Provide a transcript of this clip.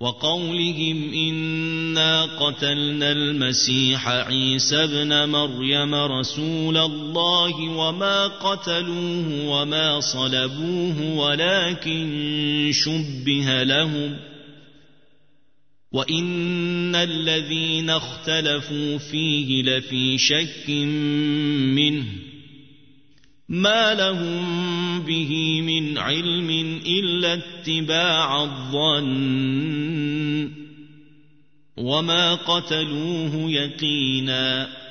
وقولهم إنا قتلنا المسيح عيسى ابن مريم رسول الله وما قتلوه وما صلبوه ولكن شبه لهم وإن الذين اختلفوا فيه لفي شك منه ما لهم به من علم إلا اتباع الظن وما قتلوه يقينا